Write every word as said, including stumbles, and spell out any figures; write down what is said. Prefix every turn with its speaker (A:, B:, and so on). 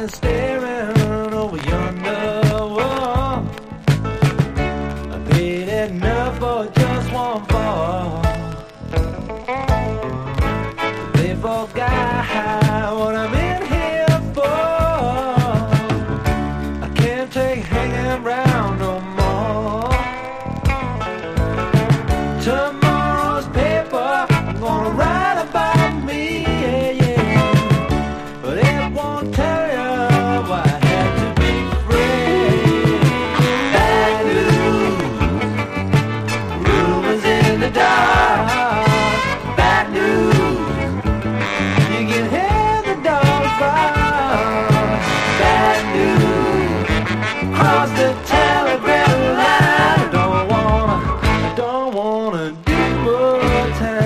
A: been staring over yonder wall. I paid enough for just one fall. They forgot what I'm in here for. I can't take hanging around no more. Tomorrow's paper gonna write about me, yeah, yeah. But it won't tell you why I had to be free. Bad news, rumors in the dark. Bad news, you can hear the dogs bark. Bad news, cross the telegram line. I don't wanna, I don't wanna do what's happening.